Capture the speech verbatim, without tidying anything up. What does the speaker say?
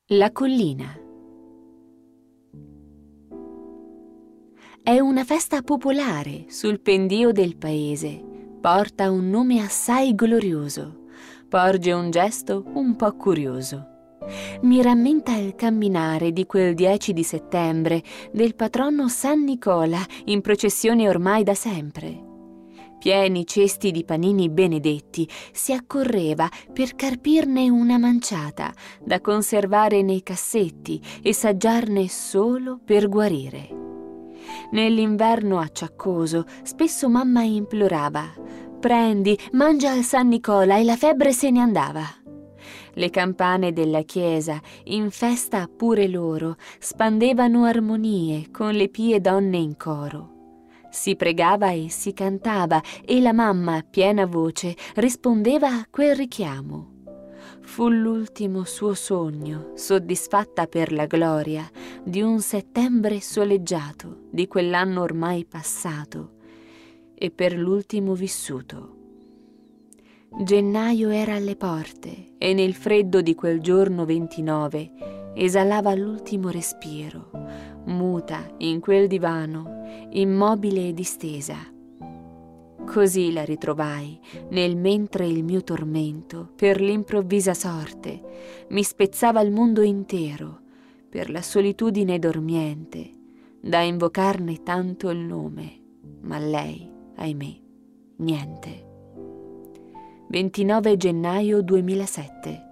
La collina. È una festa popolare sul pendio del paese. Porta un nome assai glorioso. Porge un gesto un po' curioso. Mi rammenta il camminare di quel dieci di settembre del patrono San Nicola in processione ormai da sempre. Pieni cesti di panini benedetti, si accorreva per carpirne una manciata da conservare nei cassetti e saggiarne solo per guarire. Nell'inverno acciaccoso spesso mamma implorava: «Prendi, mangia al San Nicola», e la febbre se ne andava. Le campane della chiesa, in festa pure loro, spandevano armonie con le pie donne in coro. Si pregava e si cantava e la mamma a piena voce rispondeva a quel richiamo. Fu l'ultimo suo sogno, soddisfatta per la gloria di un settembre soleggiato di quell'anno ormai passato e per l'ultimo vissuto. Gennaio era alle porte e nel freddo di quel giorno ventinove esalava l'ultimo respiro, muta in quel divano, immobile e distesa. Così la ritrovai nel mentre il mio tormento per l'improvvisa sorte mi spezzava il mondo intero per la solitudine dormiente, da invocarne tanto il nome, ma lei, ahimè, niente. ventinove gennaio duemilasette.